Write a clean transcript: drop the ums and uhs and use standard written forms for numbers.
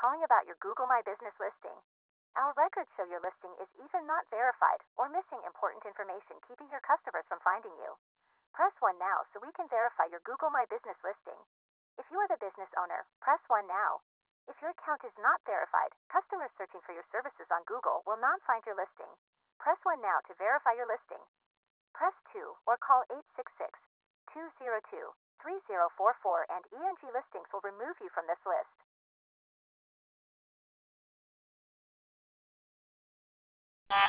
Calling about your Google My Business listing. Our records show your listing is either not verified or missing important information, keeping your customers from finding you. Press 1 now so we can verify your Google My Business listing. If you are the business owner, press 1 now. If your account is not verified, customers searching for your services on Google will not find your listing. Press 1 now to verify your listing. Press 2 or call 866-202-3044 and ENG Listings will remove you from this list.